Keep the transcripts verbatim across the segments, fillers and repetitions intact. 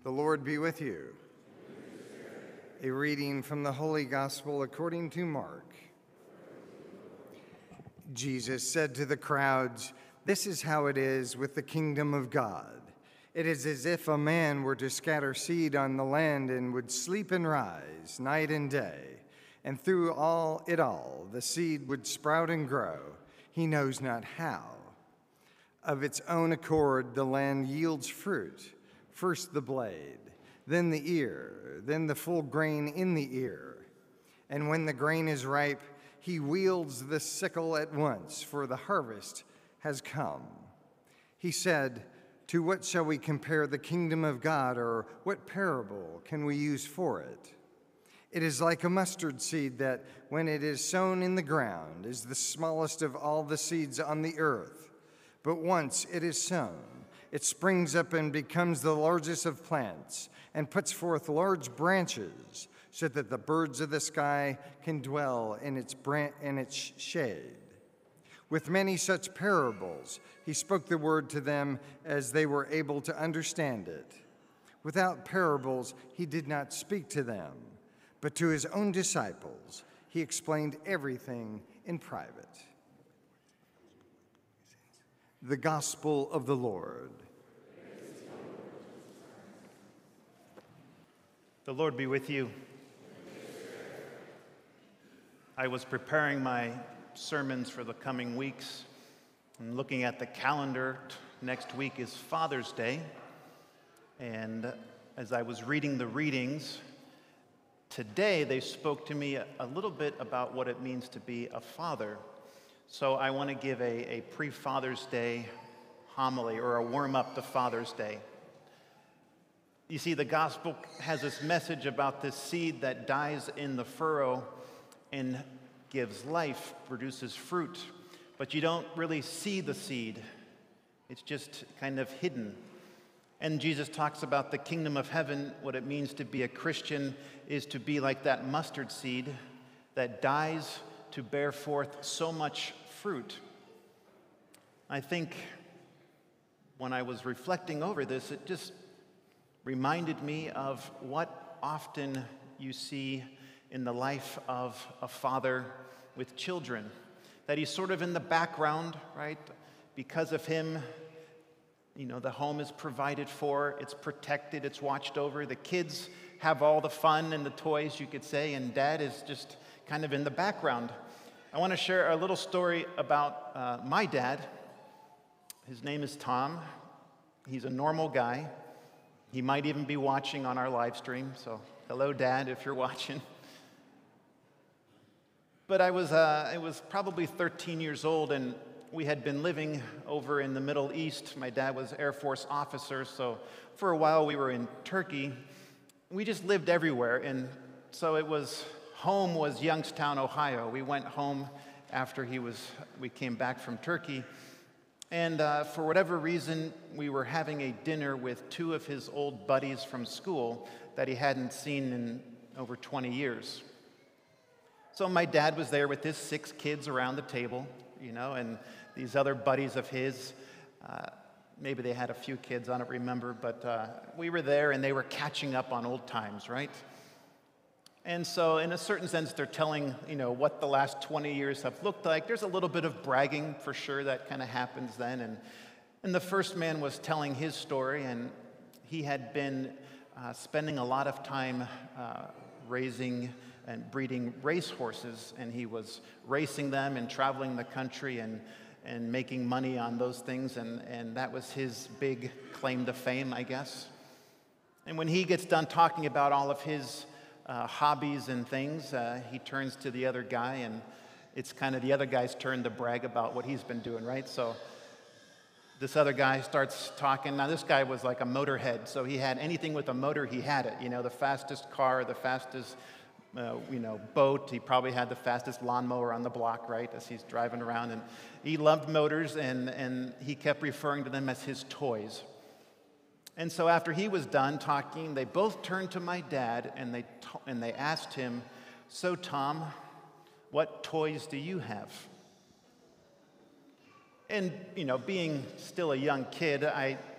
The Lord be with you. A reading from the Holy Gospel according to Mark. Jesus said to the crowds, "This is how it is with the kingdom of God. It is as if a man were to scatter seed on the land and would sleep and rise night and day. And through all it all, the seed would sprout and grow. He knows not how. Of its own accord, the land yields fruit. First the blade, then the ear, then the full grain in the ear. And when the grain is ripe, he wields the sickle at once, for the harvest has come." He said, "To what shall we compare the kingdom of God, or what parable can we use for it? It is like a mustard seed that, when it is sown in the ground, is the smallest of all the seeds on the earth. But once it is sown, it springs up and becomes the largest of plants and puts forth large branches so that the birds of the sky can dwell in its, bran- in its shade." With many such parables, he spoke the word to them as they were able to understand it. Without parables, he did not speak to them, but to his own disciples, he explained everything in private. The Gospel of the Lord. The Lord be with you. I was preparing my sermons for the coming weeks and looking at the calendar. Next week is Father's Day. And as I was reading the readings, today they spoke to me a little bit about what it means to be a father. So I want to give a, a pre-Father's Day homily, or a warm-up to Father's Day. You see, the gospel has this message about this seed that dies in the furrow and gives life, produces fruit, but you don't really see the seed. It's just kind of hidden. And Jesus talks about the kingdom of heaven. What it means to be a Christian is to be like that mustard seed that dies to bear forth so much fruit. I think when I was reflecting over this, it just reminded me of what often you see in the life of a father with children, that he's sort of in the background, right? Because of him, you know, the home is provided for, it's protected, it's watched over. The kids have all the fun and the toys, you could say, and dad is just kind of in the background. I want to share a little story about uh, my dad. His name is Tom. He's a normal guy. He might even be watching on our live stream, so hello, Dad, if you're watching. But I was, uh, I was probably thirteen years old, and we had been living over in the Middle East. My dad was Air Force officer, so for a while we were in Turkey. We just lived everywhere, and so it was, home was Youngstown, Ohio. We went home after he was, we came back from Turkey. And uh, for whatever reason, we were having a dinner with two of his old buddies from school that he hadn't seen in over twenty years. So my dad was there with his six kids around the table, you know, and these other buddies of his, uh, maybe they had a few kids, I don't remember, but uh, we were there and they were catching up on old times, right? And so in a certain sense, they're telling, you know, what the last twenty years have looked like. There's a little bit of bragging for sure that kind of happens then. And, and the first man was telling his story, and he had been uh, spending a lot of time uh, raising and breeding race horses, and he was racing them and traveling the country and, and making money on those things, and, and that was his big claim to fame, I guess. And when he gets done talking about all of his Uh, hobbies and things, uh, he turns to the other guy, and it's kind of the other guy's turn to brag about what he's been doing, right? So this other guy starts talking. Now this guy was like a motorhead, so he had anything with a motor, he had it. You know, the fastest car, the fastest, uh, you know, boat. He probably had the fastest lawnmower on the block, right, as he's driving around. And he loved motors, and, and he kept referring to them as his toys. And so after he was done talking, they both turned to my dad, and they t- and they asked him, "So Tom, what toys do you have?" And, you know, being still a young kid, I,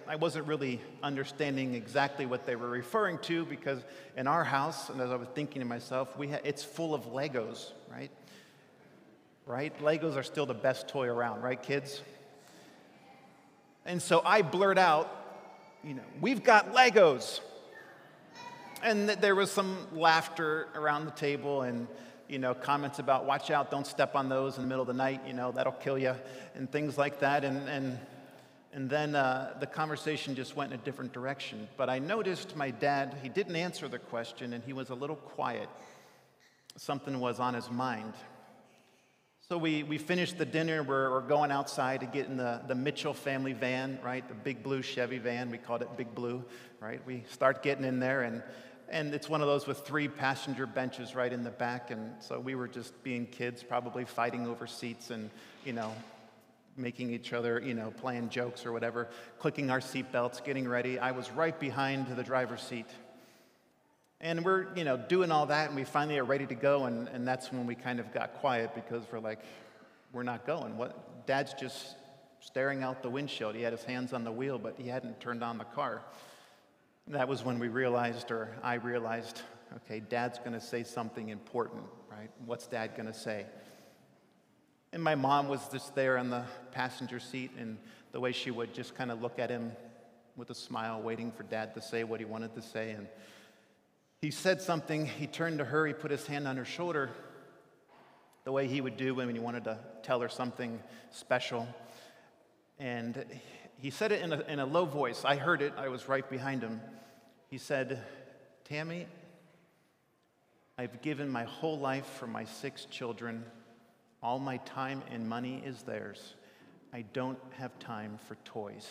I wasn't really understanding exactly what they were referring to, because in our house, and as I was thinking to myself, we ha- it's full of Legos, right? Right? Legos are still the best toy around, right, kids? And so I blurt out, you know, "We've got Legos." And th- there was some laughter around the table, and, you know, comments about, "Watch out, don't step on those in the middle of the night, you know, that'll kill you," and things like that. And, and, and then uh, the conversation just went in a different direction. But I noticed my dad, he didn't answer the question, and he was a little quiet. Something was on his mind. So we, we finished the dinner. We're, we're going outside to get in the, the Mitchell family van, right? The big blue Chevy van. We called it Big Blue, right? We start getting in there, and, and it's one of those with three passenger benches right in the back. And so we were just being kids, probably fighting over seats and, you know, making each other, you know, playing jokes or whatever, clicking our seatbelts, getting ready. I was right behind the driver's seat. And we're, you know, doing all that, and we finally are ready to go, and, and that's when we kind of got quiet, because we're like, we're not going. What? Dad's just staring out the windshield. He had his hands on the wheel, but he hadn't turned on the car. That was when we realized, or I realized, okay, Dad's going to say something important, right? What's Dad going to say? And my mom was just there on the passenger seat, and the way she would just kind of look at him with a smile, waiting for Dad to say what he wanted to say. And he said something. He turned to her. He put his hand on her shoulder, the way he would do when he wanted to tell her something special. And he said it in a, in a low voice. I heard it. I was right behind him. He said, "Tammy, I've given my whole life for my six children. All my time and money is theirs. I don't have time for toys."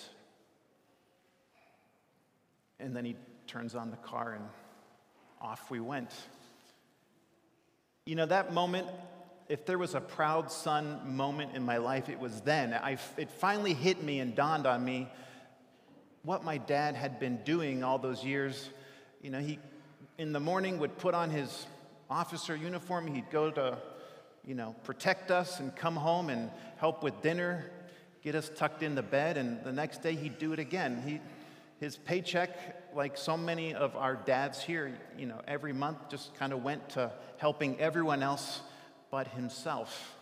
And then he turns on the car, and off we went. You know, that moment, if there was a proud son moment in my life, it was then. I, it finally hit me and dawned on me what my dad had been doing all those years. You know, he, in the morning, would put on his officer uniform. He'd go to, you know, protect us and come home and help with dinner, get us tucked into bed, and the next day he'd do it again. He, his paycheck, like so many of our dads here, you know, every month just kind of went to helping everyone else but himself.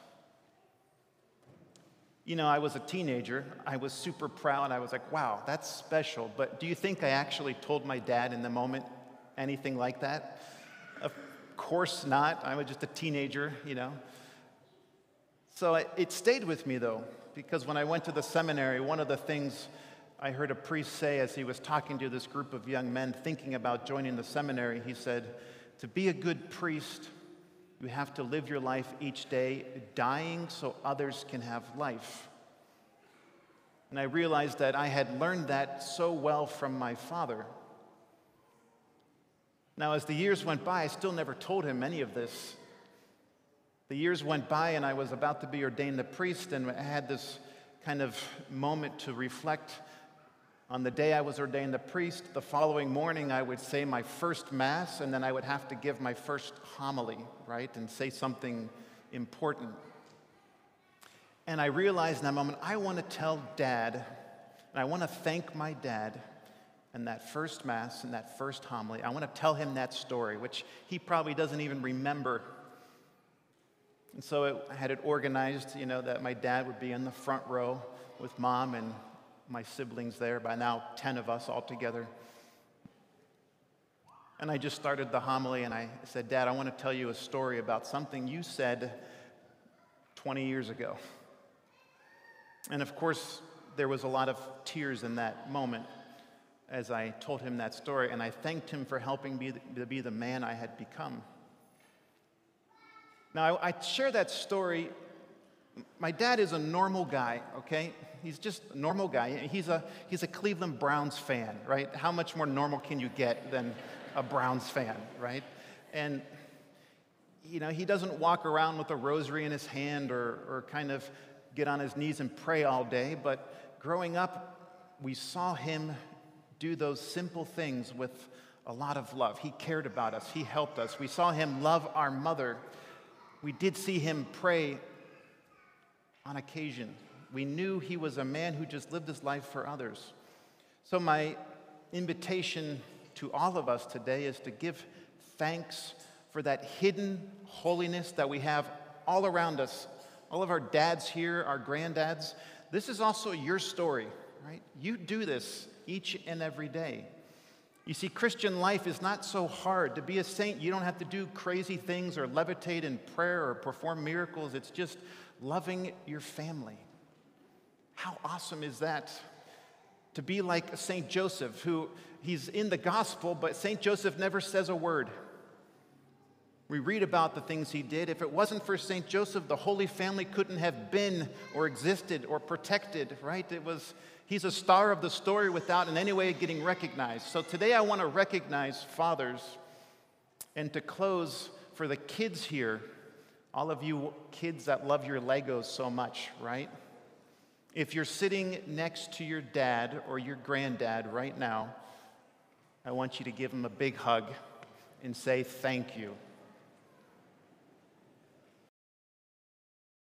You know, I was a teenager. I was super proud. I was like, wow, that's special. But do you think I actually told my dad in the moment anything like that? Of course not. I was just a teenager, you know. So it, it stayed with me, though, because when I went to the seminary, one of the things I heard a priest say as he was talking to this group of young men thinking about joining the seminary, he said, "To be a good priest, you have to live your life each day dying so others can have life." And I realized that I had learned that so well from my father. Now, as the years went by, I still never told him any of this. The years went by, and I was about to be ordained a priest, and I had this kind of moment to reflect. On the day I was ordained a priest, the following morning I would say my first Mass, and then I would have to give my first homily, right, and say something important. And I realized in that moment, I want to tell Dad, and I want to thank my dad in that first Mass, in that first homily. I want to tell him that story, which he probably doesn't even remember. And so it, I had it organized, you know, that my dad would be in the front row with Mom and my siblings there, by now ten of us all together. And I just started the homily, and I said, "Dad, I want to tell you a story about something you said twenty years ago." And of course, there was a lot of tears in that moment as I told him that story, and I thanked him for helping me to be the man I had become. Now, I, I share that story. My dad is a normal guy, okay? He's just a normal guy. He's a, he's a Cleveland Browns fan, right? How much more normal can you get than a Browns fan, right? And, you know, he doesn't walk around with a rosary in his hand or, or kind of get on his knees and pray all day, but growing up, we saw him do those simple things with a lot of love. He cared about us. He helped us. We saw him love our mother. We did see him pray on occasion. We knew he was a man who just lived his life for others. So my invitation to all of us today is to give thanks for that hidden holiness that we have all around us. All of our dads here, our granddads. This is also your story, right? You do this each and every day. You see, Christian life is not so hard. To be a saint, you don't have to do crazy things or levitate in prayer or perform miracles. It's just loving your family. How awesome is that? To be like Saint Joseph, who he's in the gospel, but Saint Joseph never says a word. We read about the things he did. If it wasn't for Saint Joseph, the Holy Family couldn't have been or existed or protected, right? It was, he's a star of the story without in any way getting recognized. So today I want to recognize fathers, and to close, for the kids here, all of you kids that love your Legos so much, right? If you're sitting next to your dad or your granddad right now, I want you to give him a big hug and say thank you.